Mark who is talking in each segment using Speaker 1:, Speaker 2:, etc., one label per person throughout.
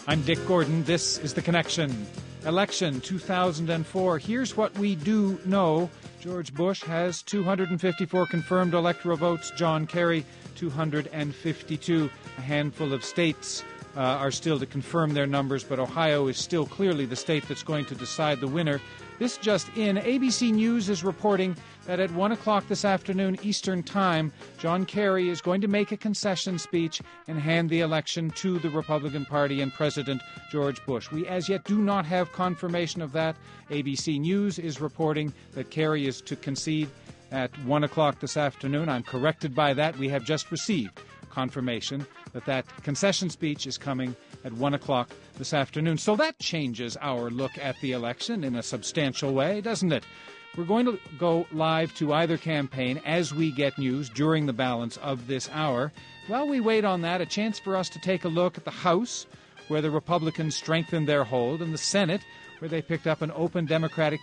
Speaker 1: I'm Dick Gordon. This is The Connection. Election 2004. Here's what we do know. George Bush has 254 confirmed electoral votes. John Kerry, 252. A handful of states are still to confirm their numbers, but Ohio is still clearly the state that's going to decide the winner. This just in, ABC News is reporting that at 1 o'clock this afternoon Eastern Time, John Kerry is going to make a concession speech and hand the election to the Republican Party and President George Bush. We as yet do not have confirmation of that. ABC News is reporting that Kerry is to concede at 1 o'clock this afternoon. I'm corrected by that. We have just received confirmation that concession speech is coming at 1 o'clock this afternoon. So that changes our look at the election in a substantial way, doesn't it? We're going to go live to either campaign as we get news during the balance of this hour. While we wait on that, a chance for us to take a look at the House, where the Republicans strengthened their hold, and the Senate, where they picked up open Democratic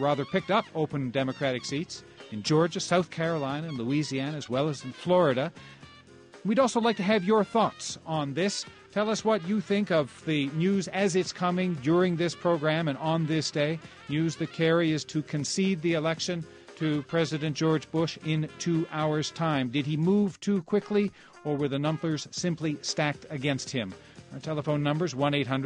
Speaker 1: seats in Georgia, South Carolina, and Louisiana, as well as in Florida. We'd also like to have your thoughts on this. Tell us what you think of the news as it's coming during this program and on this day. News that Kerry is to concede the election to President George Bush in 2 hours' time. Did he move too quickly, or were the numbers simply stacked against him? Our telephone number is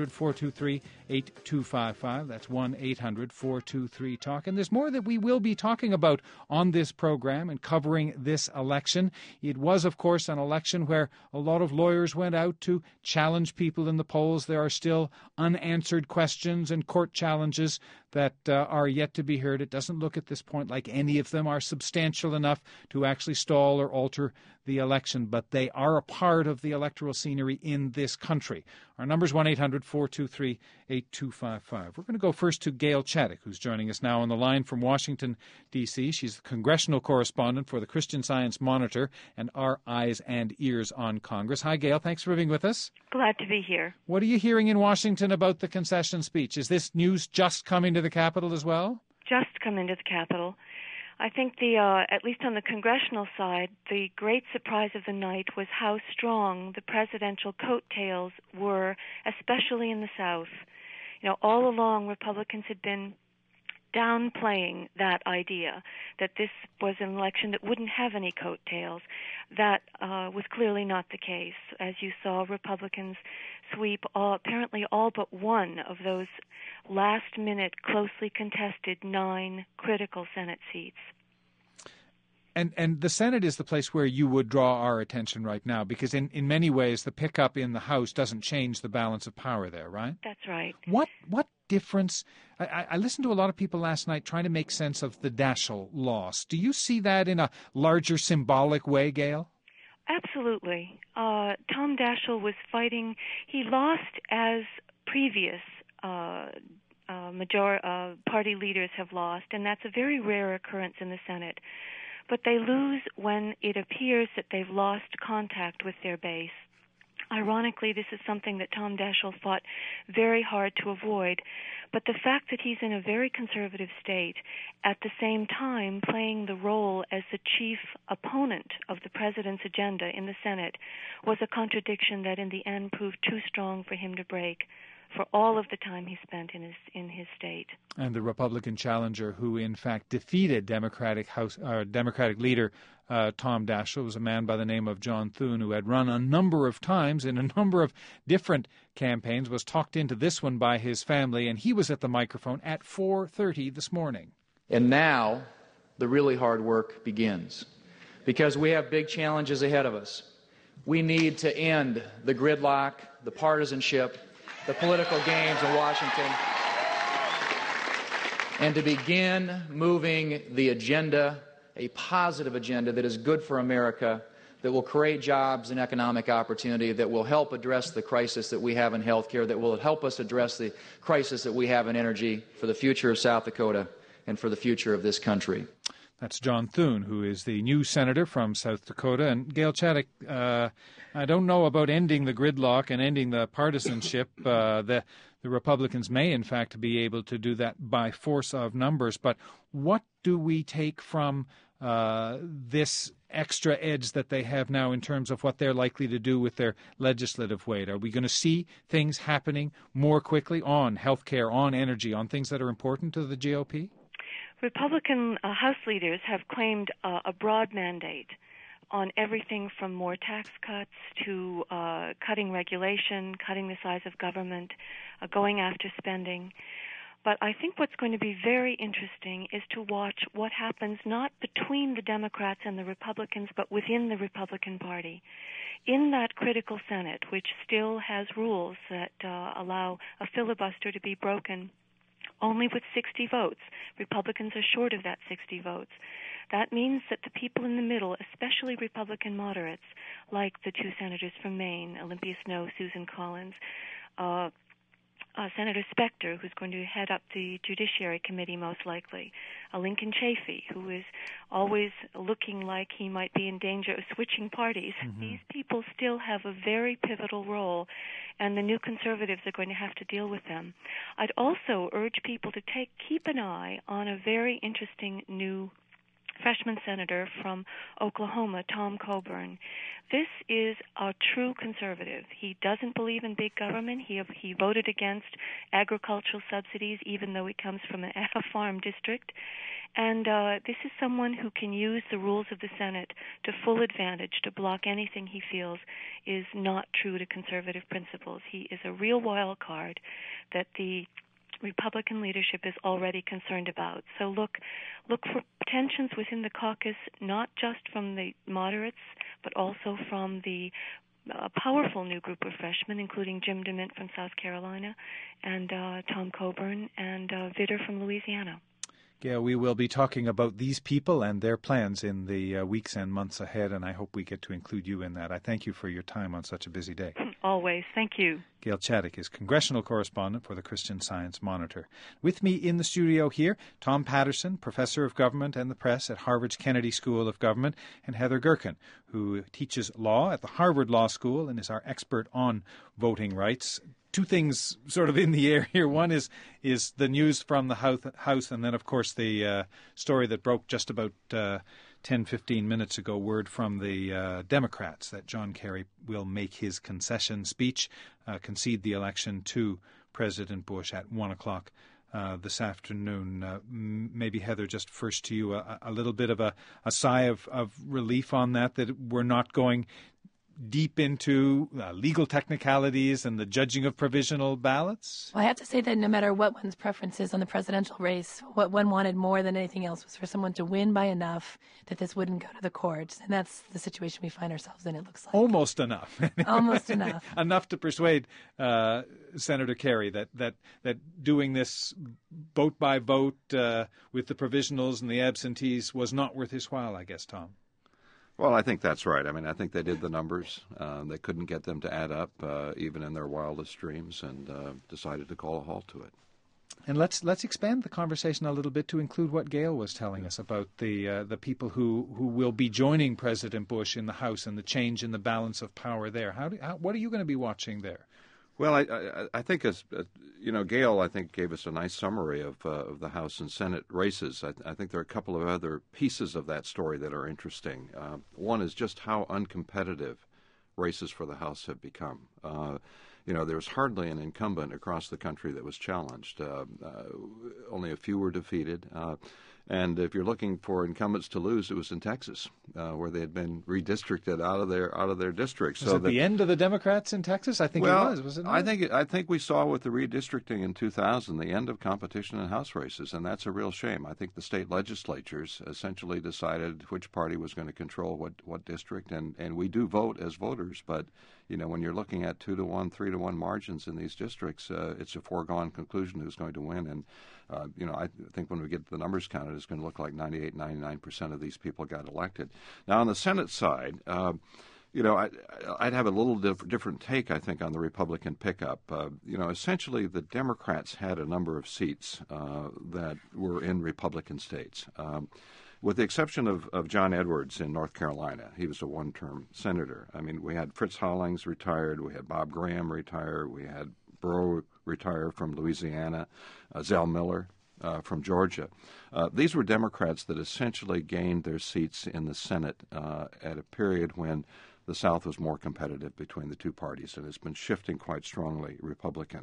Speaker 1: 1-800-423-8255. That's 1-800-423-TALK. And there's more that we will be talking about on this program and covering this election. It was, of course, an election where a lot of lawyers went out to challenge people in the polls. There are still unanswered questions and court challenges that are yet to be heard. It doesn't look at this point like any of them are substantial enough to actually stall or alter the election, but they are a part of the electoral scenery in this country. Our number is 1-800-423-8255. We're going to go first to Gail Chaddock, who's joining us now on the line from Washington, D.C. She's the congressional correspondent for the Christian Science Monitor and Our Eyes and Ears on Congress. Hi, Gail. Thanks for being with us.
Speaker 2: Glad to be here.
Speaker 1: What are you hearing in Washington about the concession speech? Is this news just coming to the Capitol as well?
Speaker 2: Just come into the Capitol. I think at least on the congressional side, the great surprise of the night was how strong the presidential coattails were, especially in the South. You know, all along Republicans had been downplaying that idea that this was an election that wouldn't have any coattails. That was clearly not the case. As you saw, Republicans sweep apparently all but one of those last-minute, closely contested 9 critical Senate seats.
Speaker 1: And the Senate is the place where you would draw our attention right now, because in many ways the pickup in the House doesn't change the balance of power there, right?
Speaker 2: That's right.
Speaker 1: What difference? I listened to a lot of people last night trying to make sense of the Daschle loss. Do you see that in a larger symbolic way, Gail?
Speaker 2: Absolutely. Tom Daschle was fighting. He lost as previous party leaders have lost, and that's a very rare occurrence in the Senate. But they lose when it appears that they've lost contact with their base. Ironically, this is something that Tom Daschle fought very hard to avoid. But the fact that he's in a very conservative state, at the same time playing the role as the chief opponent of the president's agenda in the Senate, was a contradiction that in the end proved too strong for him to break for all of the time he spent in his state.
Speaker 1: And the Republican challenger who, in fact, defeated Democratic leader Tom Daschle was a man by the name of John Thune, who had run a number of times in a number of different campaigns, was talked into this one by his family, and he was at the microphone at 4:30 this morning.
Speaker 3: And now the really hard work begins, because we have big challenges ahead of us. We need to end the gridlock, the partisanship, the political games in Washington, and to begin moving the agenda, a positive agenda that is good for America, that will create jobs and economic opportunity, that will help address the crisis that we have in health care, that will help us address the crisis that we have in energy, for the future of South Dakota and for the future of this country.
Speaker 1: That's John Thune, who is the new senator from South Dakota. And Gail Chaddock, I don't know about ending the gridlock and ending the partisanship. The Republicans may, in fact, be able to do that by force of numbers. But what do we take from this extra edge that they have now in terms of what they're likely to do with their legislative weight? Are we going to see things happening more quickly on health care, on energy, on things that are important to the GOP?
Speaker 2: Republican House leaders have claimed a broad mandate on everything from more tax cuts to cutting regulation, cutting the size of government, going after spending. But I think what's going to be very interesting is to watch what happens not between the Democrats and the Republicans, but within the Republican Party. In that critical Senate, which still has rules that allow a filibuster to be broken only with 60 votes. Republicans are short of that 60 votes. That means that the people in the middle, especially Republican moderates, like the two senators from Maine, Olympia Snowe, Susan Collins, Senator Specter, who's going to head up the Judiciary Committee most likely, Lincoln Chafee, who is always looking like he might be in danger of switching parties. Mm-hmm. These people still have a very pivotal role, and the new conservatives are going to have to deal with them. I'd also urge people to keep an eye on a very interesting new freshman senator from Oklahoma, Tom Coburn. This is a true conservative. He doesn't believe in big government. He voted against agricultural subsidies, even though he comes from a farm district. And this is someone who can use the rules of the Senate to full advantage to block anything he feels is not true to conservative principles. He is a real wild card that the Republican leadership is already concerned about. So look for tensions within the caucus, not just from the moderates, but also from the powerful new group of freshmen, including Jim DeMint from South Carolina, and Tom Coburn, and Vitter from Louisiana.
Speaker 1: Gail, we will be talking about these people and their plans in the weeks and months ahead, and I hope we get to include you in that. I thank you for your time on such a busy day.
Speaker 2: Always. Thank you.
Speaker 1: Gail Chaddock is congressional correspondent for the Christian Science Monitor. With me in the studio here, Tom Patterson, professor of government and the press at Harvard's Kennedy School of Government, and Heather Gerken, who teaches law at the Harvard Law School and is our expert on voting rights. Two things sort of in the air here. One is the news from the House, and then, of course, the story that broke just about 10-15 minutes ago, word from the Democrats that John Kerry will make his concession speech, concede the election to President Bush at 1 o'clock this afternoon. Maybe, Heather, just first to you, a little bit of a sigh of relief on that we're not going deep into legal technicalities and the judging of provisional ballots?
Speaker 4: Well, I have to say that no matter what one's preference is on the presidential race, what one wanted more than anything else was for someone to win by enough that this wouldn't go to the courts. And that's the situation we find ourselves in, it looks like.
Speaker 1: Almost enough.
Speaker 4: Almost enough.
Speaker 1: Enough to persuade Senator Kerry that doing this vote by vote with the provisionals and the absentees was not worth his while, I guess, Tom.
Speaker 5: Well, I think that's right. I mean, I think they did the numbers. They couldn't get them to add up, even in their wildest dreams, and decided to call a halt to it.
Speaker 1: And let's expand the conversation a little bit to include what Gail was telling us about the people who will be joining President Bush in the House and the change in the balance of power there. What are you going to be watching there?
Speaker 5: Well, I think, Gail, I think, gave us a nice summary of the House and Senate races. I think there are a couple of other pieces of that story that are interesting. One is just how uncompetitive races for the House have become. There's hardly an incumbent across the country that was challenged. Only a few were defeated. And if you're looking for incumbents to lose, it was in Texas, where they had been redistricted out of their districts.
Speaker 1: Was it the end of the Democrats in Texas? I think it was it not?
Speaker 5: I think we saw with the redistricting in 2000 the end of competition in House races, and that's a real shame. I think the state legislatures essentially decided which party was going to control what district, and we do vote as voters, but when you're looking at 2-to-1, 3-to-1 margins in these districts, it's a foregone conclusion who's going to win. And I think when we get the numbers counted, it's going to look like 98, 99% of these people got elected. Now, on the Senate side, I'd have a little different take, I think, on the Republican pickup. Essentially, the Democrats had a number of seats that were in Republican states. With the exception of John Edwards in North Carolina, he was a one-term senator. I mean, we had Fritz Hollings retired, we had Bob Graham retire, we had Breaux retire from Louisiana, Zell Miller from Georgia. These were Democrats that essentially gained their seats in the Senate at a period when the South was more competitive between the two parties, and it's been shifting quite strongly Republican.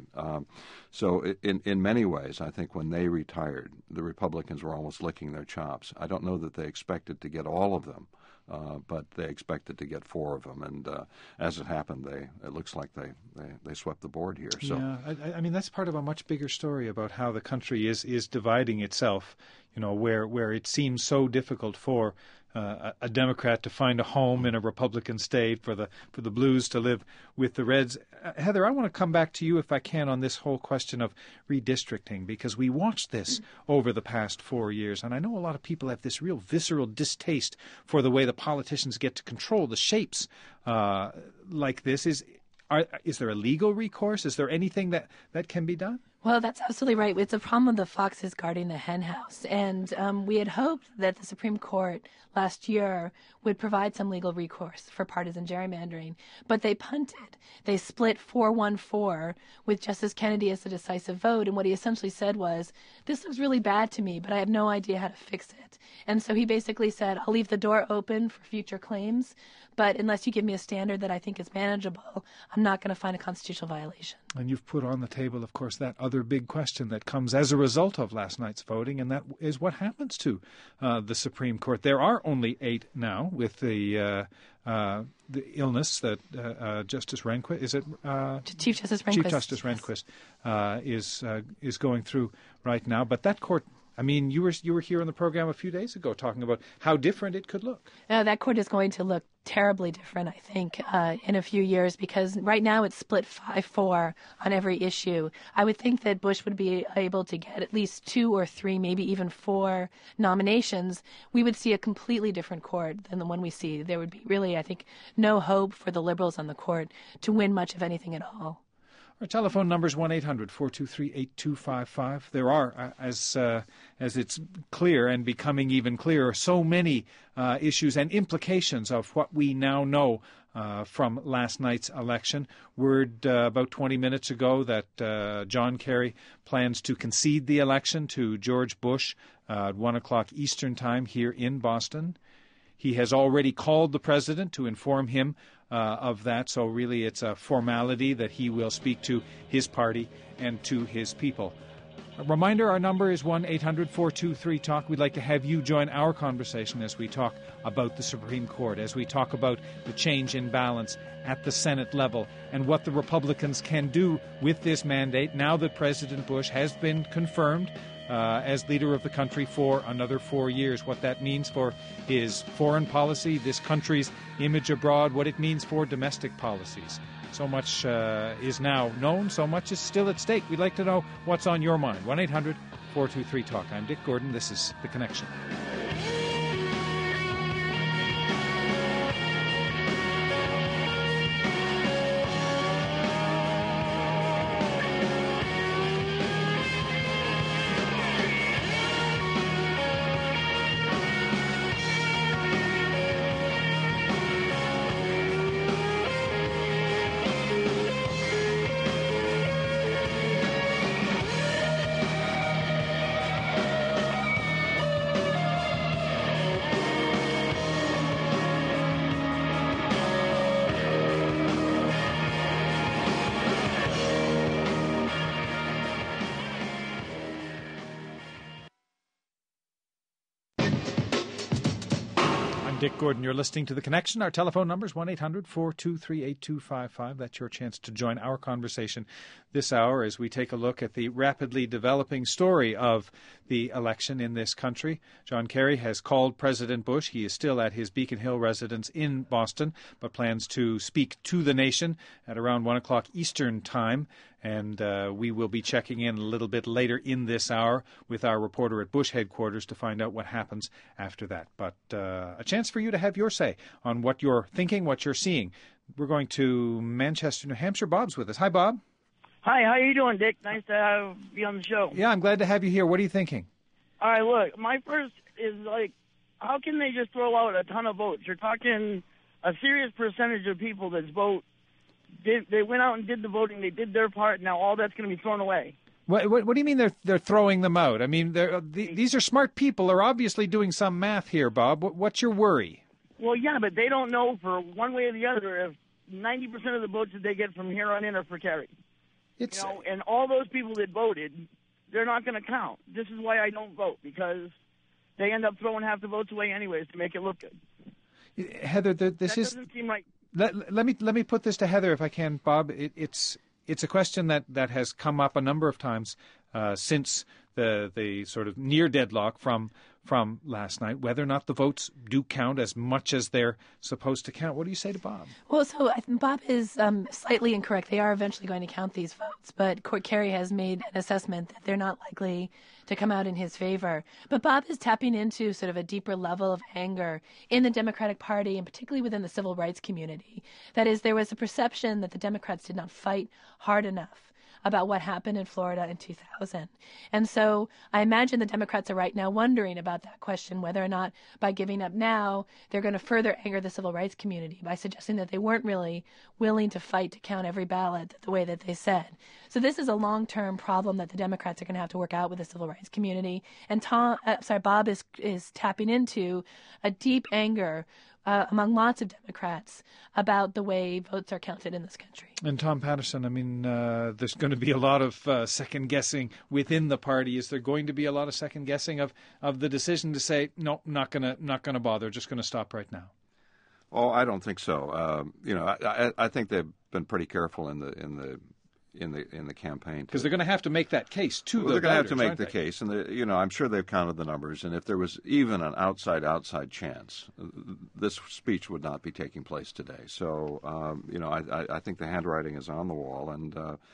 Speaker 5: So in many ways, I think when they retired, the Republicans were almost licking their chops. I don't know that they expected to get all of them, but they expected to get 4 of them, and as it happened, it looks like they swept the board here. So
Speaker 1: yeah, I mean that's part of a much bigger story about how the country is dividing itself. You know, where it seems so difficult for a Democrat to find a home in a Republican state, for the Blues to live with the Reds. Heather, I want to come back to you if I can on this whole question of redistricting, because we watched this over the past 4 years, and I know a lot of people have this real visceral distaste for the way the politicians get to control the shapes like this. Is there a legal recourse? Is there anything that can be done?
Speaker 4: Well, that's absolutely right. It's a problem of the foxes guarding the hen house. And we had hoped that the Supreme Court last year would provide some legal recourse for partisan gerrymandering. But they punted. They split 4-1-4 with Justice Kennedy as the decisive vote. And what he essentially said was, this looks really bad to me, but I have no idea how to fix it. And so he basically said, I'll leave the door open for future claims, but unless you give me a standard that I think is manageable, I'm not going to find a constitutional violation.
Speaker 1: And you've put on the table, of course, that other big question that comes as a result of last night's voting, and that is what happens to the Supreme Court. There are only 8 now with the illness that Justice Rehnquist, is it?
Speaker 4: Chief Justice Rehnquist.
Speaker 1: Chief Justice Rehnquist is going through right now. But that court, I mean, you were here on the program a few days ago talking about how different it could look.
Speaker 4: That court is going to look terribly different, I think, in a few years, because right now it's split 5-4 on every issue. I would think that Bush would be able to get at least 2 or 3, maybe even 4 nominations. We would see a completely different court than the one we see. There would be really, I think, no hope for the liberals on the court to win much of anything at all.
Speaker 1: Our telephone number is 1-800-423-8255. There are, as it's clear and becoming even clearer, so many issues and implications of what we now know from last night's election. Word about 20 minutes ago that John Kerry plans to concede the election to George Bush at 1 o'clock Eastern Time here in Boston. He has already called the president to inform him of that, so really it's a formality that he will speak to his party and to his people. A reminder, our number is 1-800-423-TALK. We'd like to have you join our conversation as we talk about the Supreme Court, as we talk about the change in balance at the Senate level and what the Republicans can do with this mandate now that President Bush has been confirmed as leader of the country for another 4 years, what that means for his foreign policy, this country's image abroad, what it means for domestic policies. So much is now known, so much is still at stake. We'd like to know what's on your mind. 1-800-423-TALK. I'm Dick Gordon. This is The Connection. Dick Gordon, you're listening to The Connection. Our telephone number is 1-800-423-8255. That's your chance to join our conversation this hour as we take a look at the rapidly developing story of the election in this country. John Kerry has called President Bush. He is still at his Beacon Hill residence in Boston, but plans to speak to the nation at around 1 o'clock Eastern Time. And we will be checking in a little bit later in this hour with our reporter at Bush headquarters to find out what happens after that. But a chance for you to have your say on what you're thinking, what you're seeing. We're going to Manchester, New Hampshire. Bob's with us. Hi, Bob.
Speaker 6: Hi, how you doing, Dick? Nice to be on the show.
Speaker 1: Yeah, I'm glad to have you here. What are you thinking?
Speaker 6: All right, look, my first is, how can they just throw out a ton of votes? You're talking a serious percentage of people that vote. They went out and did the voting. They did their part. Now all that's going to be thrown away.
Speaker 1: What do you mean they're throwing them out? I mean, these are smart people. They're obviously doing some math here, Bob. What's your worry?
Speaker 6: Well, yeah, but they don't know for one way or the other if 90% of the votes that they get from here on in are for Kerry. And all those people that voted, they're not going to count. This is why I don't vote, because they end up throwing half the votes away anyways to make it look good.
Speaker 1: Heather,
Speaker 6: doesn't seem right.
Speaker 1: Let me put this to Heather if I can, Bob. It's a question that has come up a number of times since the sort of near deadlock from last night, whether or not the votes do count as much as they're supposed to count. What do you say to Bob?
Speaker 4: Well, so I think Bob is slightly incorrect. They are eventually going to count these votes, but Kerry has made an assessment that they're not likely to come out in his favor. But Bob is tapping into sort of a deeper level of anger in the Democratic Party, and particularly within the civil rights community. That is, there was a perception that the Democrats did not fight hard enough about what happened in Florida in 2000. And so I imagine the Democrats are right now wondering about that question, whether or not by giving up now, they're going to further anger the civil rights community by suggesting that they weren't really willing to fight to count every ballot the way that they said. So this is a long-term problem that the Democrats are going to have to work out with the civil rights community. And Bob is tapping into a deep anger among lots of Democrats about the way votes are counted in this country.
Speaker 1: And Tom Patterson, I mean, there's going to be a lot of second-guessing within the party. Is there going to be a lot of second-guessing of the decision to say, no, not gonna bother, just going to stop right now?
Speaker 5: Oh, I don't think so. I think they've been pretty careful in the campaign,
Speaker 1: because they're going to have to make that case to the voters.
Speaker 5: They're going to have to make the case, and I'm sure they've counted the numbers. And if there was even an outside chance, this speech would not be taking place today. So, I think the handwriting is on the wall. And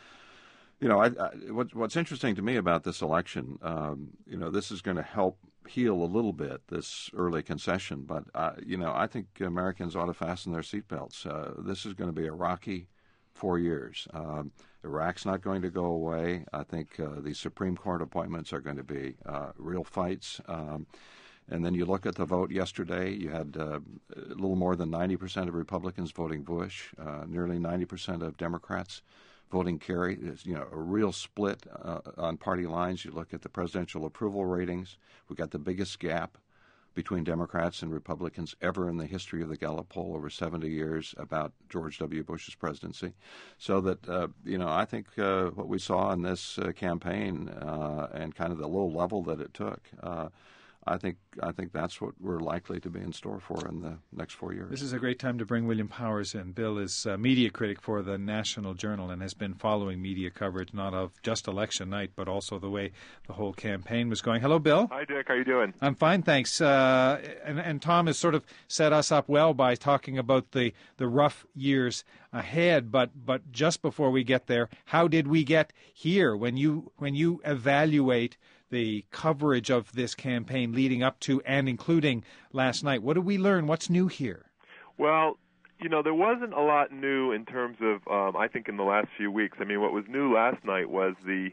Speaker 5: what's interesting to me about this election, this is going to help heal a little bit this early concession. But I think Americans ought to fasten their seatbelts. This is going to be a rocky 4 years. Iraq's not going to go away. I think the Supreme Court appointments are going to be real fights. And then you look at the vote yesterday, you had a little more than 90% of Republicans voting Bush, nearly 90% of Democrats voting Kerry. There's, a real split on party lines. You look at the presidential approval ratings. We've got the biggest gap between Democrats and Republicans ever in the history of the Gallup poll over 70 years about George W. Bush's presidency. So that, I think what we saw in this campaign and kind of the low level that it took, I think that's what we're likely to be in store for in the next 4 years.
Speaker 1: This is a great time to bring William Powers in. Bill is a media critic for the National Journal and has been following media coverage not of just election night, but also the way the whole campaign was going. Hello, Bill.
Speaker 7: Hi, Dick. How you doing?
Speaker 1: I'm fine, thanks. And Tom has sort of set us up well by talking about the rough years ahead. But just before we get there, how did we get here? When you evaluate the coverage of this campaign leading up to and including last night, what did we learn? What's new here?
Speaker 7: Well, there wasn't a lot new in terms of, I think, in the last few weeks. I mean, what was new last night was the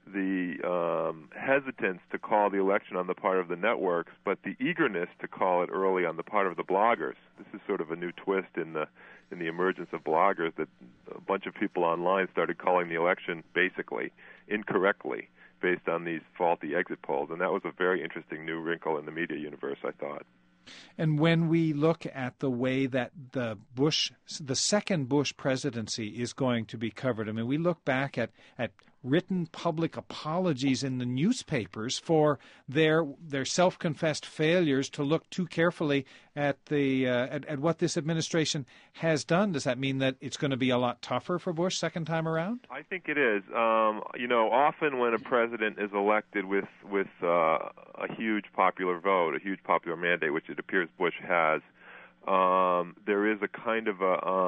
Speaker 7: hesitance to call the election on the part of the networks, but the eagerness to call it early on the part of the bloggers. This is sort of a new twist in the emergence of bloggers, that a bunch of people online started calling the election basically incorrectly based on these faulty exit polls, and that was a very interesting new wrinkle in the media universe, I thought.
Speaker 1: And when we look at the way that the second Bush presidency is going to be covered, I mean, we look back at written public apologies in the newspapers for their self-confessed failures to look too carefully at at what this administration has done. Does that mean that it's going to be a lot tougher for Bush second time around?
Speaker 7: I think it is. Often when a president is elected with a huge popular vote, a huge popular mandate, which it appears Bush has, there is a kind of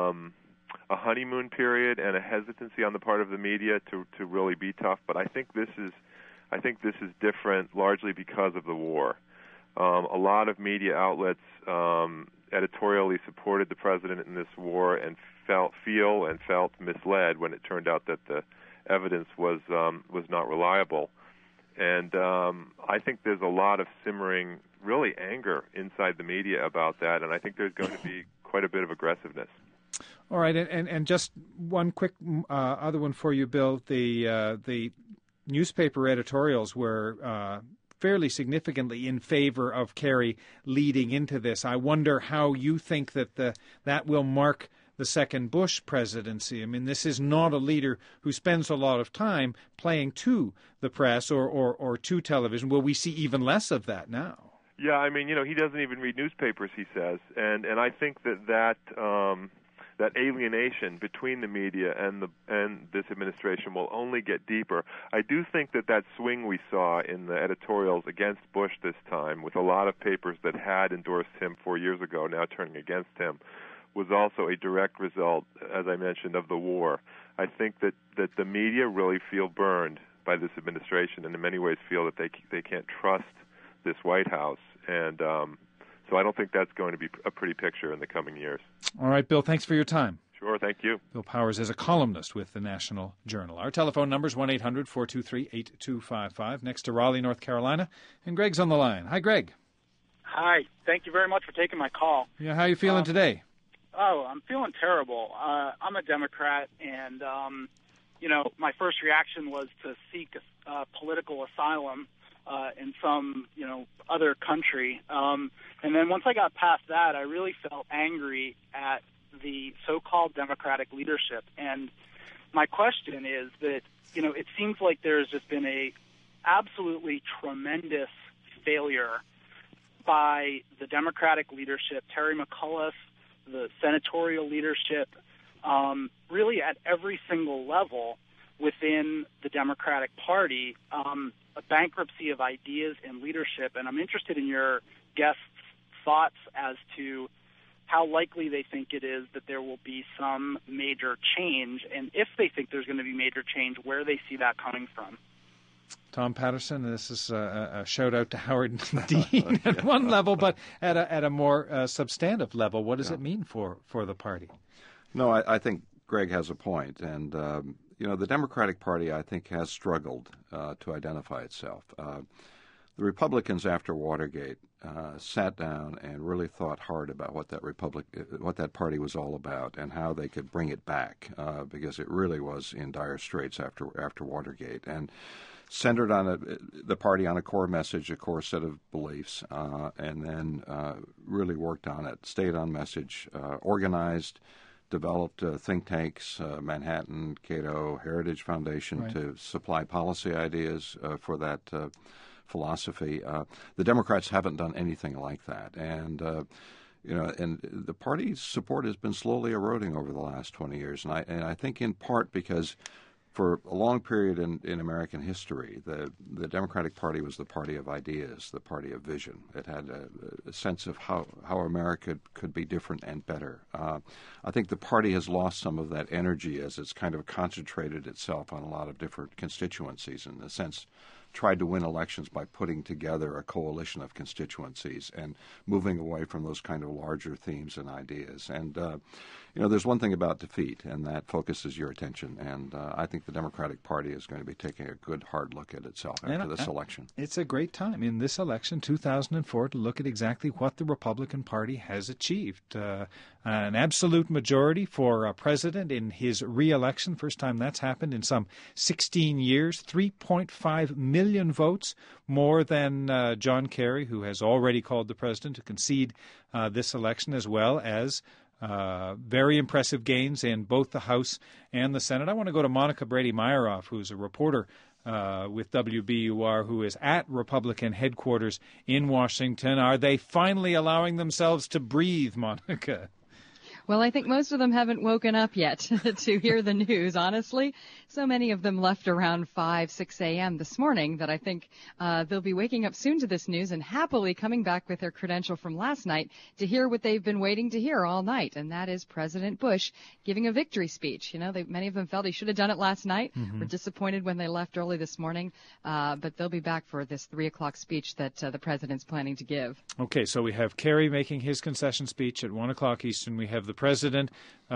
Speaker 7: a honeymoon period and a hesitancy on the part of the media to really be tough. But I think this is different largely because of the war. A lot of media outlets editorially supported the president in this war and felt misled when it turned out that the evidence was not reliable. And I think there's a lot of simmering, really, anger inside the media about that, and I think there's going to be quite a bit of aggressiveness.
Speaker 1: All right, and just one quick other one for you, Bill. The newspaper editorials were fairly significantly in favor of Kerry leading into this. I wonder how you think that that will mark the second Bush presidency. I mean, this is not a leader who spends a lot of time playing to the press or to television. Will we see even less of that now?
Speaker 7: Yeah, I mean, he doesn't even read newspapers, he says, and I think that alienation between the media and this administration will only get deeper. I do think that swing we saw in the editorials against Bush this time, with a lot of papers that had endorsed him 4 years ago now turning against him, was also a direct result, as I mentioned, of the war. I think that the media really feel burned by this administration, and in many ways feel that they can't trust this White House, and so I don't think that's going to be a pretty picture in the coming years.
Speaker 1: All right, Bill, thanks for your time.
Speaker 7: Sure, thank you.
Speaker 1: Bill Powers is a columnist with the National Journal. Our telephone number is 1-800-423-8255. Next to Raleigh, North Carolina, and Greg's on the line. Hi, Greg.
Speaker 8: Hi. Thank you very much for taking my call.
Speaker 1: Yeah, how are you feeling today?
Speaker 8: Oh, I'm feeling terrible. I'm a Democrat, and, my first reaction was to seek political asylum in some, other country. And then once I got past that, I really felt angry at the so-called Democratic leadership. And my question is that, it seems like there's just been a absolutely tremendous failure by the Democratic leadership, Terry McAuliffe, the senatorial leadership, really at every single level within the Democratic Party, a bankruptcy of ideas and leadership. And I'm interested in your guests' thoughts as to how likely they think it is that there will be some major change, and if they think there's going to be major change, where they see that coming from.
Speaker 1: Tom Patterson, this is a shout-out to Howard Dean at one level, but at a more substantive level, what does it mean for the party?
Speaker 5: No, I think Greg has a point, and the Democratic Party, I think, has struggled to identify itself. The Republicans after Watergate sat down and really thought hard about what that party was all about and how they could bring it back, because it really was in dire straits after Watergate, and centered on the party on a core message, a core set of beliefs, and then really worked on it, stayed on message, organized, developed think tanks, Manhattan, Cato, Heritage Foundation, to supply policy ideas for that philosophy. The Democrats haven't done anything like that, and and the party's support has been slowly eroding over the last 20 years, and I think in part because for a long period in American history, the Democratic Party was the party of ideas, the party of vision. It had a sense of how America could be different and better. I think the party has lost some of that energy as it's kind of concentrated itself on a lot of different constituencies, in a sense tried to win elections by putting together a coalition of constituencies and moving away from those kind of larger themes and ideas. And there's one thing about defeat, and that focuses your attention. And I think the Democratic Party is going to be taking a good, hard look at itself after this election.
Speaker 1: It's a great time in this election, 2004, to look at exactly what the Republican Party has achieved. An absolute majority for president in his re-election, first time that's happened in some 16 years, 3.5 million votes, more than John Kerry, who has already called the president to concede this election, as well as very impressive gains in both the House and the Senate. I want to go to Monica Brady-Myeroff, who's a reporter with WBUR, who is at Republican headquarters in Washington. Are they finally allowing themselves to breathe, Monica?
Speaker 9: Well, I think most of them haven't woken up yet to hear the news, honestly. So many of them left around 5, 6 a.m. this morning that I think they'll be waking up soon to this news and happily coming back with their credential from last night to hear what they've been waiting to hear all night, and that is President Bush giving a victory speech. Many of them felt he should have done it last night, were disappointed when they left early this morning, but they'll be back for this 3 o'clock speech that the president's planning to give.
Speaker 1: Okay, so we have Kerry making his concession speech at 1 o'clock Eastern. We have the president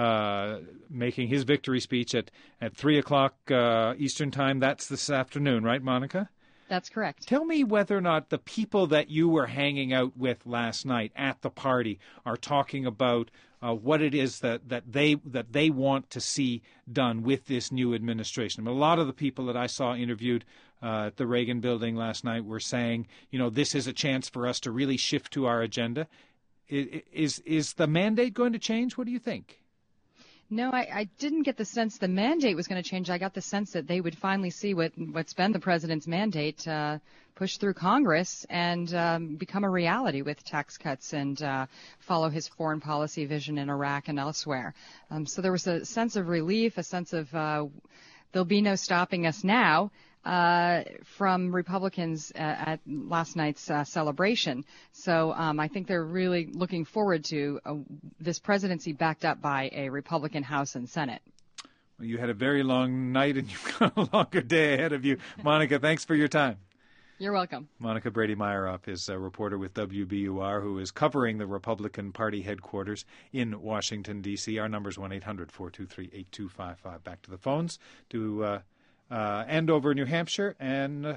Speaker 1: making his victory speech at 3 o'clock Eastern time. That's this afternoon, right, Monica?
Speaker 9: That's correct.
Speaker 1: Tell me whether or not the people that you were hanging out with last night at the party are talking about what it is that they want to see done with this new administration. I mean, a lot of the people that I saw interviewed at the Reagan Building last night were saying, this is a chance for us to really shift to our agenda. Is the mandate going to change? What do you think?
Speaker 9: No, I didn't get the sense the mandate was going to change. I got the sense that they would finally see what's been the president's mandate pushed through Congress and become a reality with tax cuts and follow his foreign policy vision in Iraq and elsewhere. So there was a sense of relief, a sense of there'll be no stopping us now. From Republicans at last night's celebration. So I think they're really looking forward to this presidency backed up by a Republican House and Senate.
Speaker 1: Well, you had a very long night and you've got a longer day ahead of you. Monica, thanks for your time.
Speaker 9: You're welcome.
Speaker 1: Monica Brady-Meyerop is a reporter with WBUR who is covering the Republican Party headquarters in Washington, D.C. Our number is 1-800-423-8255. Back to the phones to Andover, New Hampshire, and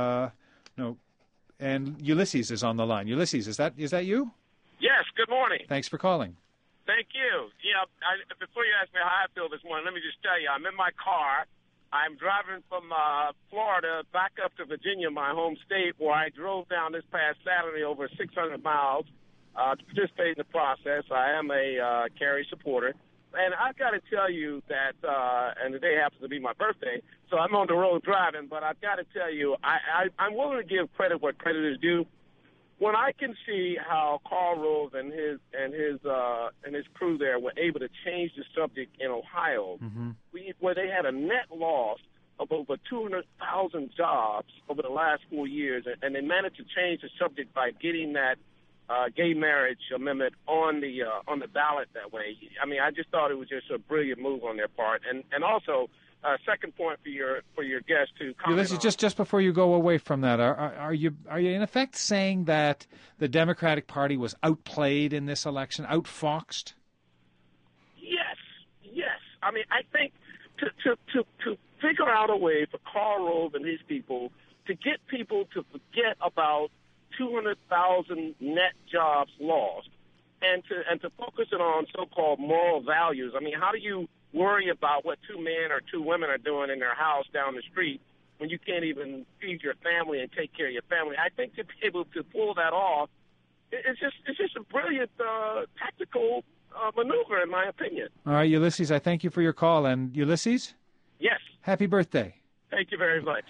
Speaker 1: Ulysses is on the line. Ulysses, is that you?
Speaker 10: Yes. Good morning.
Speaker 1: Thanks for calling.
Speaker 10: Thank you. Yeah. Before you ask me how I feel this morning, let me just tell you, I'm in my car. I'm driving from Florida back up to Virginia, my home state, where I drove down this past Saturday over 600 miles to participate in the process. I am a Kerry supporter. And I've got to tell you that, and the day happens to be my birthday, so I'm on the road driving, but I've got to tell you, I'm willing to give credit where credit is due. When I can see how Karl Rove and his crew there were able to change the subject in Ohio, where they had a net loss of over 200,000 jobs over the last 4 years, and they managed to change the subject by getting that gay marriage amendment on the ballot that way. I mean, I just thought it was just a brilliant move on their part. And also, second point for your guest to comment
Speaker 1: Ulysses, just before you go away from that, are you in effect saying that the Democratic Party was outplayed in this election, outfoxed?
Speaker 10: Yes. I mean, I think to figure out a way for Karl Rove and his people to get people to forget about 200,000 net jobs lost, and to focus it on so-called moral values. I mean, how do you worry about what two men or two women are doing in their house down the street when you can't even feed your family and take care of your family? I think to be able to pull that off, it's just a brilliant tactical maneuver, in my opinion.
Speaker 1: All right, Ulysses, I thank you for your call. And Ulysses?
Speaker 10: Yes.
Speaker 1: Happy birthday.
Speaker 10: Thank you very much.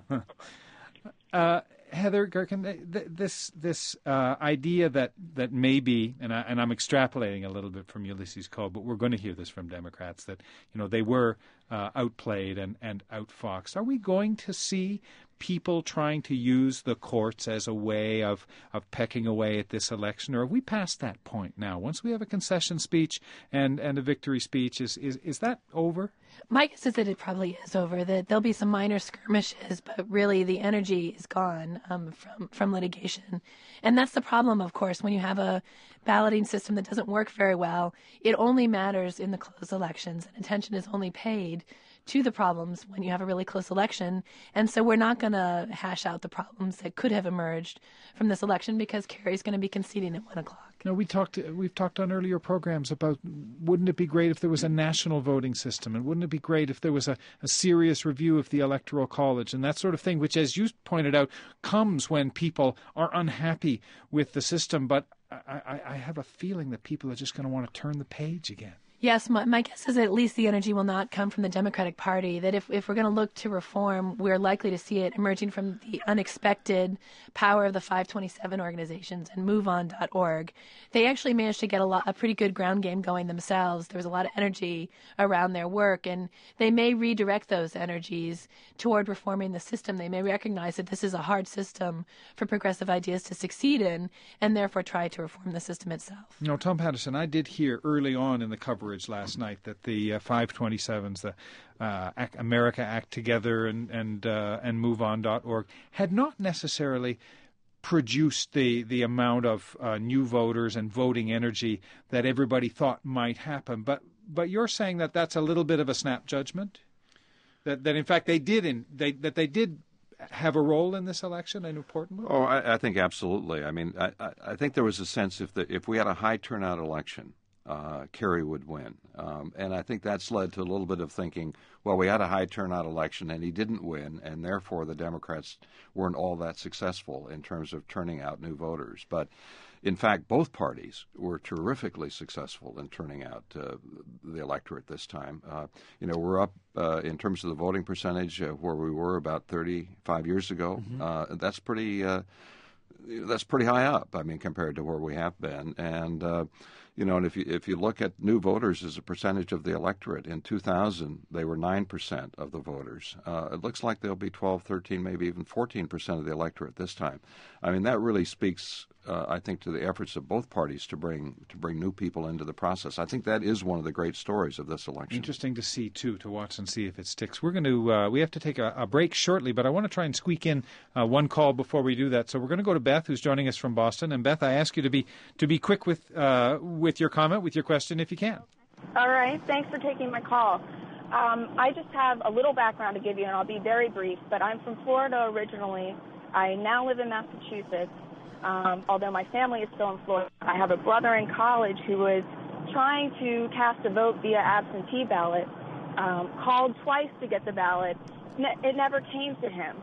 Speaker 1: Heather Gerken, this idea that maybe, and I'm extrapolating a little bit from Ulysses' call, but we're going to hear this from Democrats, that they were outplayed and outfoxed. Are we going to see people trying to use the courts as a way of pecking away at this election, or have we passed that point now? Once we have a concession speech and a victory speech, is that over?
Speaker 4: My guess is that it probably is over, that there'll be some minor skirmishes, but really the energy is gone from litigation. And that's the problem, of course, when you have a balloting system that doesn't work very well. It only matters in the close elections, and attention is only paid to the problems when you have a really close election. And so we're not going to hash out the problems that could have emerged from this election because Kerry's going to be conceding at 1 o'clock.
Speaker 1: No, we've talked on earlier programs about, wouldn't it be great if there was a national voting system, and wouldn't it be great if there was a serious review of the Electoral College and that sort of thing, which, as you pointed out, comes when people are unhappy with the system. But I have a feeling that people are just going to want to turn the page again.
Speaker 4: Yes, my guess is that at least the energy will not come from the Democratic Party, that if we're going to look to reform, we're likely to see it emerging from the unexpected power of the 527 organizations and MoveOn.org. They actually managed to get a pretty good ground game going themselves. There was a lot of energy around their work, and they may redirect those energies toward reforming the system. They may recognize that this is a hard system for progressive ideas to succeed in, and therefore try to reform the system itself.
Speaker 1: No, Tom Patterson, I did hear early on in the coverage last night that the 527s, the America Act Together and MoveOn.org, had not necessarily produced the amount of new voters and voting energy that everybody thought might happen. But you're saying that that's a little bit of a snap judgment, that in fact they did have a role in this election, an important one?
Speaker 5: Oh, I think absolutely. I mean, I think there was a sense if we had a high turnout election, Kerry would win. And I think that's led to a little bit of thinking, well, we had a high turnout election and he didn't win, and therefore the Democrats weren't all that successful in terms of turning out new voters. But in fact, both parties were terrifically successful in turning out the electorate this time. We're up in terms of the voting percentage where we were about 35 years ago. Mm-hmm. That's pretty high up, I mean, compared to where we have been. And, and if you look at new voters as a percentage of the electorate, in 2000, they were 9% of the voters. It looks like they'll be 12, 13, maybe even 14% of the electorate this time. I mean, that really speaks, I think, to the efforts of both parties to bring new people into the process. I think that is one of the great stories of this election.
Speaker 1: Interesting to see, too, to watch and see if it sticks. We're going to we have to take a break shortly, but I want to try and squeak in one call before we do that. So we're going to go to Beth, who's joining us from Boston. And Beth, I ask you to be quick with your comment, with your question, if you can.
Speaker 11: All right. Thanks for taking my call. I just have a little background to give you, and I'll be very brief. But I'm from Florida originally. I now live in Massachusetts. Although my family is still in Florida, I have a brother in college who was trying to cast a vote via absentee ballot, called twice to get the ballot. It never came to him.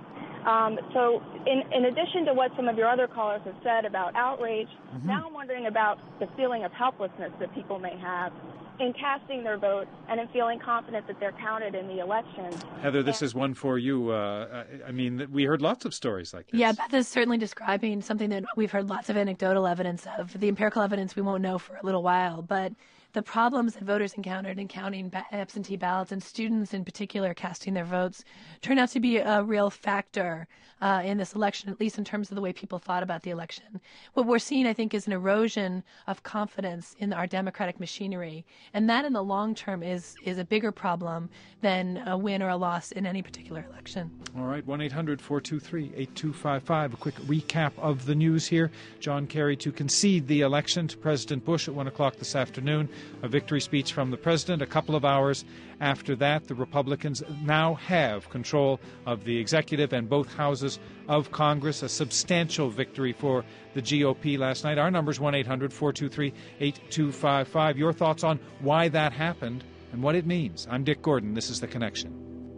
Speaker 11: So in addition to what some of your other callers have said about outrage, mm-hmm. now I'm wondering about the feeling of helplessness that people may have in casting their vote and in feeling confident that they're counted in the election.
Speaker 1: Heather, this is one for you. I mean, we heard lots of stories like this.
Speaker 4: Yeah, Beth is certainly describing something that we've heard lots of anecdotal evidence of. The empirical evidence we won't know for a little while, but the problems that voters encountered in counting absentee ballots, and students in particular casting their votes, turned out to be a real factor in this election, at least in terms of the way people thought about the election. What we're seeing, I think, is an erosion of confidence in our democratic machinery, and that in the long term is a bigger problem than a win or a loss in any particular election.
Speaker 1: All right, 1-800-423-8255. A quick recap of the news here. John Kerry to concede the election to President Bush at 1 o'clock this afternoon. A victory speech from the president. A couple of hours after that, the Republicans now have control of the executive and both houses of Congress. A substantial victory for the GOP last night. Our number is 1-800-423-8255. Your thoughts on why that happened and what it means. I'm Dick Gordon. This is The Connection.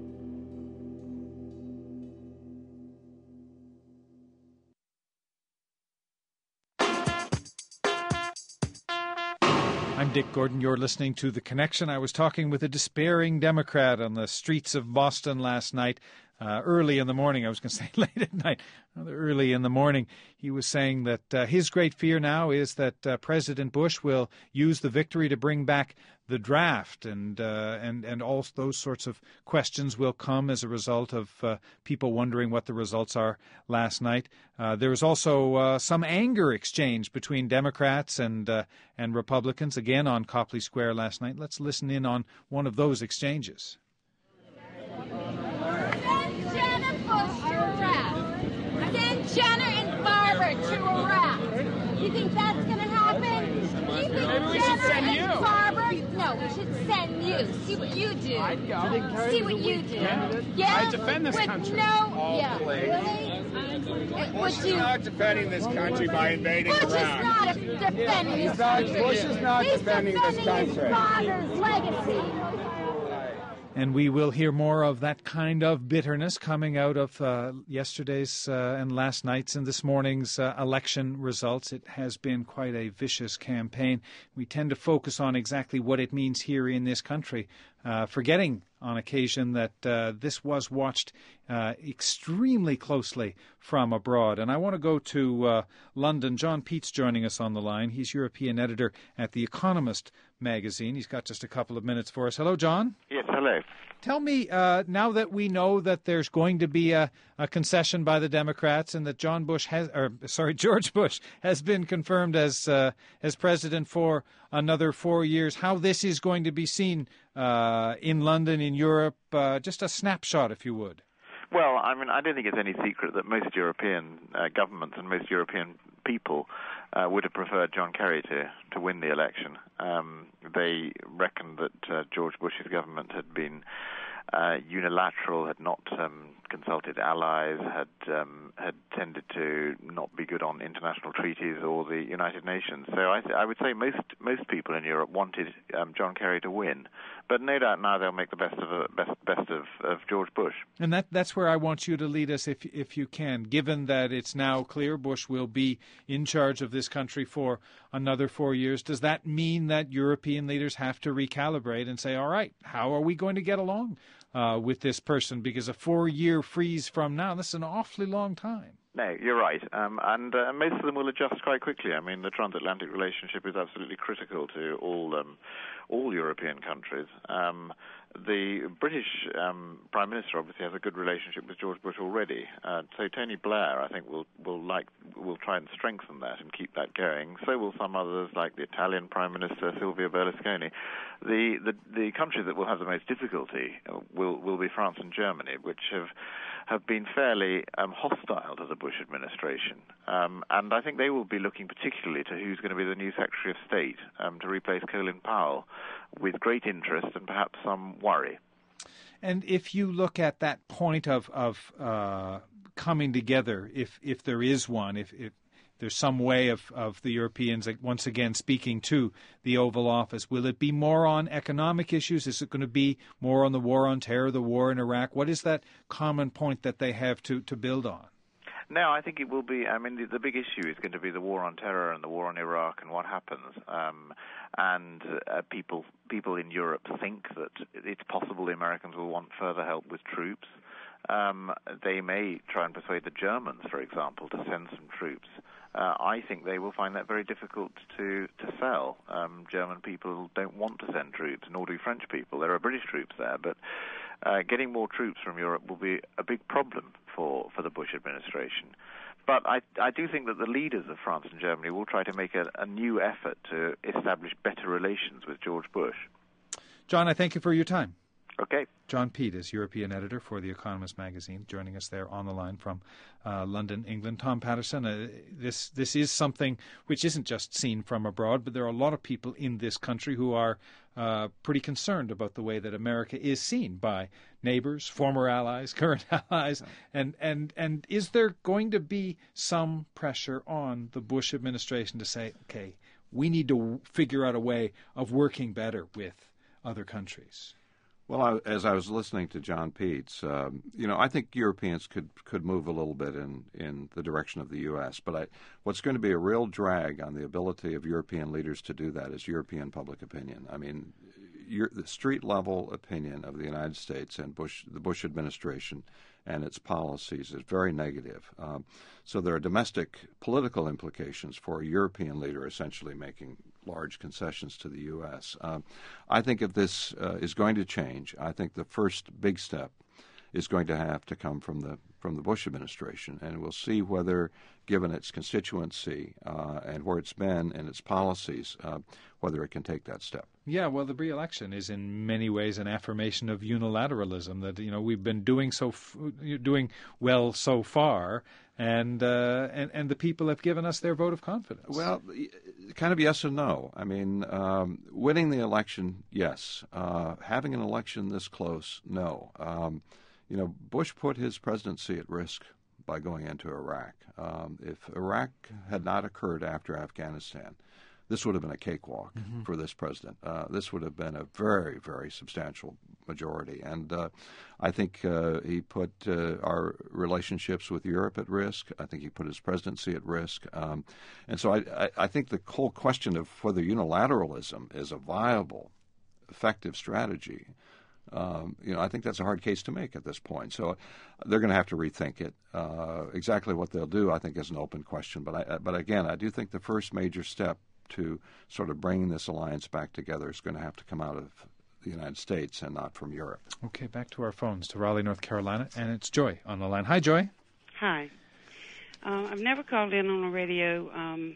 Speaker 1: I'm Dick Gordon. You're listening to The Connection. I was talking with a despairing Democrat on the streets of Boston last night, early in the morning. I was going to say late at night, rather early in the morning. He was saying that his great fear now is that President Bush will use the victory to bring back the draft, and all those sorts of questions will come as a result of people wondering what the results are last night. There was also some anger exchange between Democrats and Republicans, again on Copley Square last night. Let's listen in on one of those exchanges.
Speaker 12: Send Jenna Bush to Iraq. Send Jenna and Barber to Iraq. You think that's going to happen? You think
Speaker 13: Maybe we should send you.
Speaker 12: Barber? No, we should send you. See what you do.
Speaker 13: I'd go.
Speaker 12: See what you do. Yeah.
Speaker 13: I defend this country.
Speaker 12: No. Yeah. Really?
Speaker 13: Bush is not defending this country by invading Iraq.
Speaker 12: Bush is not defending this country.
Speaker 13: Bush is not defending this country.
Speaker 12: He's defending his father's legacy.
Speaker 1: And we will hear more of that kind of bitterness coming out of yesterday's and last night's and this morning's election results. It has been quite a vicious campaign. We tend to focus on exactly what it means here in this country, forgetting on occasion that this was watched extremely closely from abroad. And I want to go to London. John Peet's joining us on the line. He's European editor at The Economist magazine. He's got just a couple of minutes for us. Hello, John.
Speaker 14: Yes, hello.
Speaker 1: Tell me, now that we know that there's going to be a concession by the Democrats and that George Bush has been confirmed as president for another 4 years, how this is going to be seen in London, in Europe, just a snapshot, if you would.
Speaker 14: Well, I mean, I don't think it's any secret that most European governments and most European people would have preferred John Kerry to win the election. They reckoned that George Bush's government had been unilateral, had not consulted allies, had tended to not be good on international treaties or the United Nations. So I would say most people in Europe wanted John Kerry to win, but no doubt now they'll make the best of George Bush.
Speaker 1: And that's where I want you to lead us, if you can. Given that it's now clear Bush will be in charge of this country for another 4 years, does that mean that European leaders have to recalibrate and say, all right, how are we going to get along with this person? Because a 4-year freeze from now, this is an awfully long time.
Speaker 14: No, you're right. And most of them will adjust quite quickly. I mean, the transatlantic relationship is absolutely critical to all European countries. The British Prime Minister obviously has a good relationship with George Bush already. So Tony Blair, I think, will try and strengthen that and keep that going. So will some others, like the Italian Prime Minister Silvio Berlusconi. The countries that will have the most difficulty will be France and Germany, which have been fairly hostile to the Bush administration. And I think they will be looking particularly to who's going to be the new Secretary of State to replace Colin Powell, with great interest and perhaps some worry.
Speaker 1: And if you look at that point of coming together, if there is one, if there's some way of the Europeans once again speaking to the Oval Office, will it be more on economic issues? Is it going to be more on the war on terror, the war in Iraq? What is that common point that they have to build on?
Speaker 14: No, I think it will be. I mean, the big issue is going to be the war on terror and the war on Iraq and what happens. People in Europe think that it's possible the Americans will want further help with troops. They may try and persuade the Germans, for example, to send some troops. I think they will find that very difficult to sell. German people don't want to send troops, nor do French people. There are British troops there, but getting more troops from Europe will be a big problem for the Bush administration. But I do think that the leaders of France and Germany will try to make a new effort to establish better relations with George Bush. John,
Speaker 1: I thank you for your time.
Speaker 14: Okay.
Speaker 1: John Peet is European editor for The Economist magazine, joining us there on the line from London, England. Tom Patterson, this is something which isn't just seen from abroad, but there are a lot of people in this country who are pretty concerned about the way that America is seen by neighbors, former allies, current allies. And is there going to be some pressure on the Bush administration to say, okay, we need to figure out a way of working better with other countries?
Speaker 5: Well, as I was listening to John Peets, I think Europeans could move a little bit in the direction of the U.S., but what's going to be a real drag on the ability of European leaders to do that is European public opinion. I mean, the street-level opinion of the United States and the Bush administration and its policies is very negative. So there are domestic political implications for a European leader essentially making large concessions to the U.S. I think if this is going to change, I think the first big step is going to have to come from the Bush administration, and we'll see whether, given its constituency and where it's been and its policies, whether it can take that step.
Speaker 1: Yeah, well, the re-election is in many ways an affirmation of unilateralism. That we've been doing well so far, and the people have given us their vote of confidence.
Speaker 5: Well, kind of yes and no. I mean, winning the election, yes. Having an election this close, no. Bush put his presidency at risk by going into Iraq. If Iraq had not occurred after Afghanistan, this would have been a cakewalk for this president. This would have been a very, very substantial majority. And I think he put our relationships with Europe at risk. I think he put his presidency at risk. And so I think the whole question of whether unilateralism is a viable, effective strategy, I think that's a hard case to make at this point. So they're going to have to rethink it. Exactly what they'll do, I think, is an open question. But again, I do think the first major step to sort of bringing this alliance back together is going to have to come out of the United States and not from Europe.
Speaker 1: Okay, back to our phones, to Raleigh, North Carolina, and it's Joy on the line. Hi, Joy.
Speaker 15: Hi. I've never called in on a radio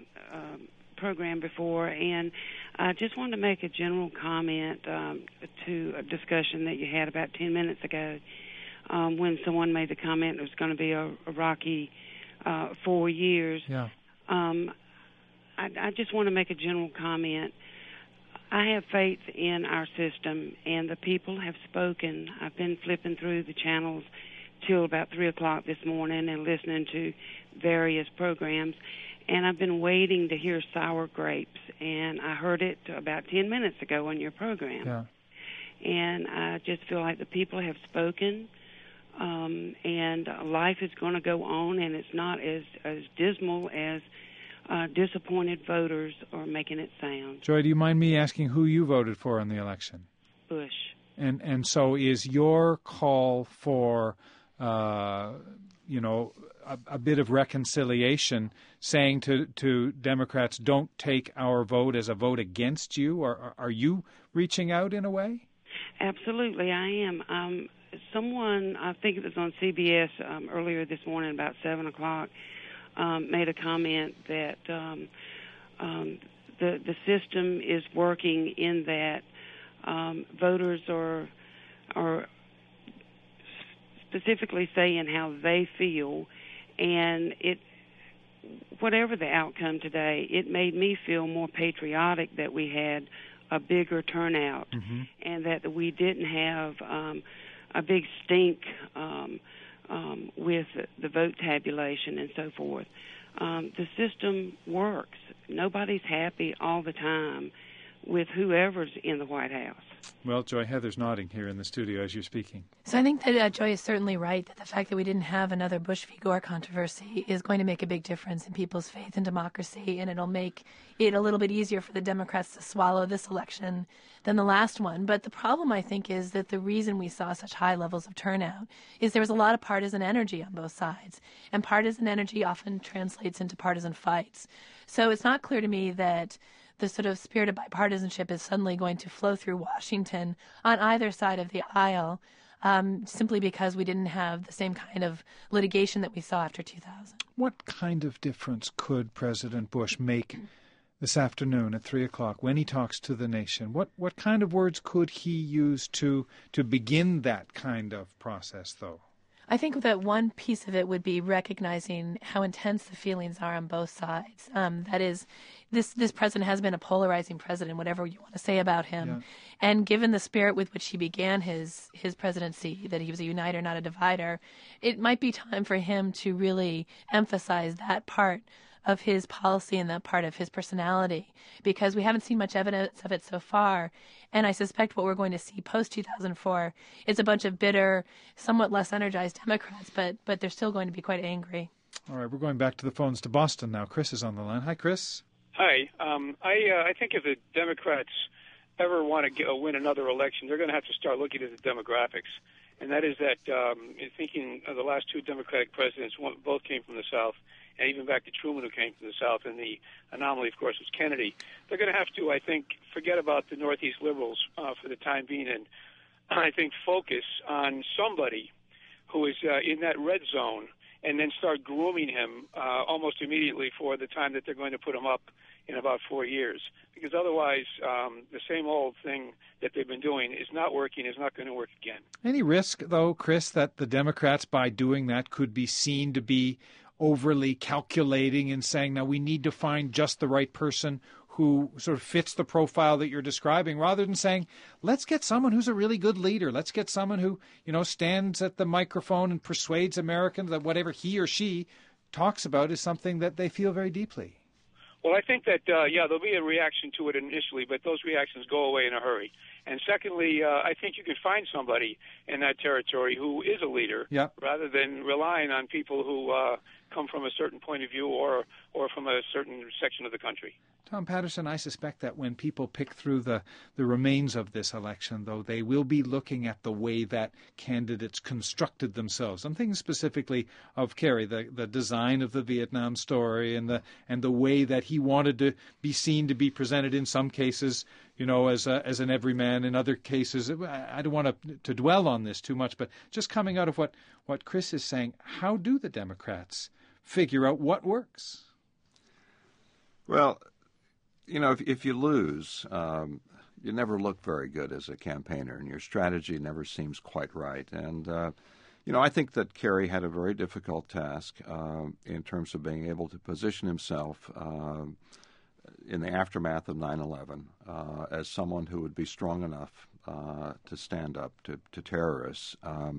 Speaker 15: program before, and I just wanted to make a general comment to a discussion that you had about 10 minutes ago when someone made the comment it was going to be a rocky 4 years.
Speaker 1: Yeah.
Speaker 15: I just want to make a general comment. I have faith in our system, and the people have spoken. I've been flipping through the channels till about 3 o'clock this morning and listening to various programs. And I've been waiting to hear sour grapes, and I heard it about 10 minutes ago on your program.
Speaker 1: Yeah.
Speaker 15: And I just feel like the people have spoken, and life is going to go on, and it's not as dismal as disappointed voters are making it sound.
Speaker 1: Joy, do you mind me asking who you voted for in the election?
Speaker 15: Bush.
Speaker 1: And so is your call for, a bit of reconciliation, saying to Democrats, don't take our vote as a vote against you? Or are you reaching out in a way?
Speaker 15: Absolutely, I am. Someone, I think it was on CBS earlier this morning about 7 o'clock, made a comment that the system is working in that voters are specifically saying how they feel, and whatever the outcome today, it made me feel more patriotic that we had a bigger turnout, and that we didn't have a big stink with the vote tabulation and so forth. The system works. Nobody's happy all the time with whoever's in the White House.
Speaker 1: Well, Joy, Heather's nodding here in the studio as you're speaking.
Speaker 4: So I think that Joy is certainly right, that the fact that we didn't have another Bush v. Gore controversy is going to make a big difference in people's faith in democracy, and it'll make it a little bit easier for the Democrats to swallow this election than the last one. But the problem, I think, is that the reason we saw such high levels of turnout is there was a lot of partisan energy on both sides, and partisan energy often translates into partisan fights. So it's not clear to me that the sort of spirit of bipartisanship is suddenly going to flow through Washington on either side of the aisle, simply because we didn't have the same kind of litigation that we saw after 2000.
Speaker 1: What kind of difference could President Bush make this afternoon at 3 o'clock when he talks to the nation? What kind of words could he use to begin that kind of process, though?
Speaker 4: I think that one piece of it would be recognizing how intense the feelings are on both sides. That is, this president has been a polarizing president, whatever you want to say about him. Yeah. And given the spirit with which he began his presidency, that he was a uniter, not a divider, it might be time for him to really emphasize that part of his policy and that part of his personality, because we haven't seen much evidence of it so far. And I suspect what we're going to see post-2004 is a bunch of bitter, somewhat less energized Democrats, but they're still going to be quite angry.
Speaker 1: All right, we're going back to the phones to Boston now. Chris is on the line. Hi, Chris.
Speaker 16: Hi. I think if the Democrats ever want to win another election, they're going to have to start looking at the demographics. And that is that, thinking of the last two Democratic presidents, both came from the South, and even back to Truman, who came from the South, and the anomaly, of course, was Kennedy. They're going to have to, I think, forget about the Northeast liberals for the time being, and I think focus on somebody who is in that red zone, and then start grooming him almost immediately for the time that they're going to put him up in about 4 years. Because otherwise, the same old thing that they've been doing is not working, is not going to work again.
Speaker 1: Any risk, though, Chris, that the Democrats, by doing that, could be seen to be overly calculating and saying, now we need to find just the right person who sort of fits the profile that you're describing, rather than saying, let's get someone who's a really good leader. Let's get someone who, stands at the microphone and persuades Americans that whatever he or she talks about is something that they feel very deeply.
Speaker 16: Well, I think that, there'll be a reaction to it initially, but those reactions go away in a hurry. And secondly, I think you can find somebody in that territory who is a leader, rather than relying on people who come from a certain point of view or from a certain section of the country.
Speaker 1: Tom Patterson, I suspect that when people pick through the remains of this election, though, they will be looking at the way that candidates constructed themselves. I'm thinking specifically of Kerry, the design of the Vietnam story and the way that he wanted to be seen to be presented in some cases, as an everyman. In other cases, I don't want to dwell on this too much, but just coming out of what Chris is saying, how do the Democrats figure out what works?
Speaker 5: Well, if you lose, you never look very good as a campaigner, and your strategy never seems quite right. And, I think that Kerry had a very difficult task in terms of being able to position himself in the aftermath of 9/11 as someone who would be strong enough to stand up to terrorists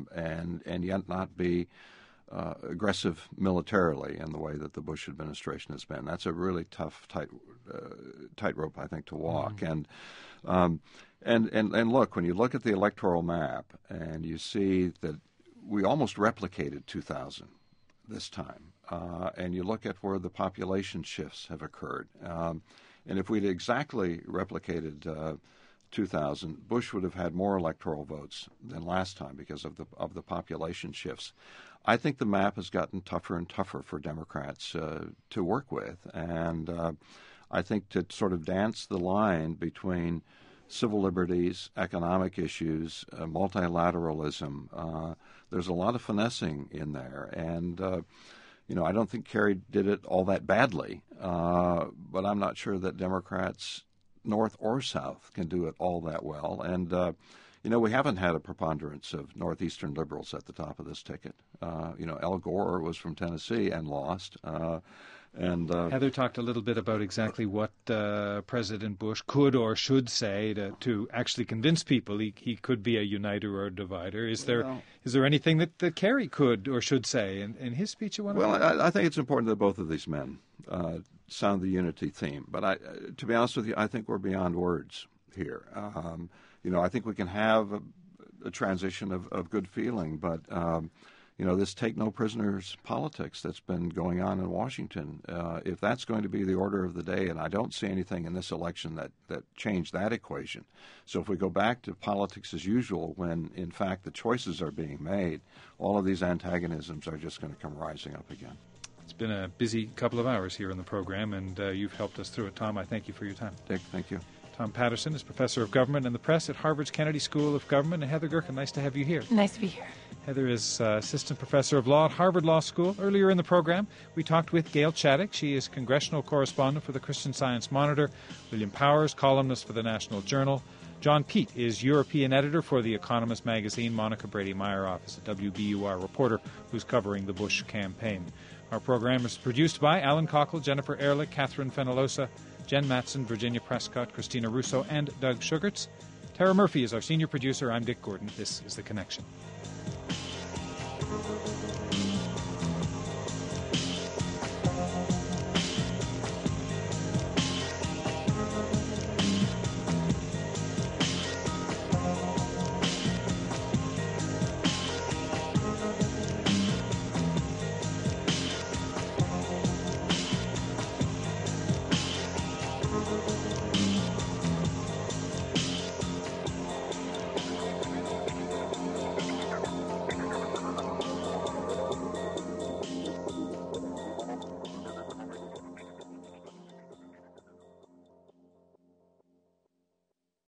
Speaker 5: and yet not be aggressive militarily in the way that the Bush administration has been. That's a really tough tightrope, I think, to walk. And look, when you look at the electoral map and you see that we almost replicated 2000 this time, and you look at where the population shifts have occurred, and if we'd exactly replicated 2000, Bush would have had more electoral votes than last time because of the population shifts. I think the map has gotten tougher and tougher for Democrats to work with, and I think to sort of dance the line between civil liberties, economic issues, multilateralism, there's a lot of finessing in there, and I don't think Kerry did it all that badly, but I'm not sure that Democrats, North or South, can do it all that well. And, we haven't had a preponderance of Northeastern liberals at the top of this ticket. Al Gore was from Tennessee and lost.
Speaker 1: Heather talked a little bit about exactly what President Bush could or should say to actually convince people he could be a uniter or a divider. Is there anything that Kerry could or should say in his speech?
Speaker 5: I think it's important that both of these men sound the unity theme. But to be honest with you, I think we're beyond words here. I think we can have a transition of good feeling, but this take no prisoners politics that's been going on in Washington, if that's going to be the order of the day, and I don't see anything in this election that changed that equation. So if we go back to politics as usual, when in fact the choices are being made, all of these antagonisms are just going to come rising up again.
Speaker 1: It's been a busy couple of hours here in the program, and you've helped us through it. Tom, I thank you for your time.
Speaker 5: Dick, thank you.
Speaker 1: Tom Patterson is Professor of Government and the Press at Harvard's Kennedy School of Government. And Heather Gerken, nice to have you here.
Speaker 4: Nice to be here.
Speaker 1: Heather is Assistant Professor of Law at Harvard Law School. Earlier in the program, we talked with Gail Chaddock. She is Congressional Correspondent for the Christian Science Monitor. William Powers, columnist for the National Journal. John Peet is European Editor for The Economist magazine. Monica Brady-Meyerhoff is a WBUR reporter who's covering the Bush campaign. Our program is produced by Alan Cockle, Jennifer Ehrlich, Catherine Fenolosa, Jen Matson, Virginia Prescott, Christina Russo, and Doug Sugarts. Tara Murphy is our senior producer. I'm Dick Gordon. This is The Connection.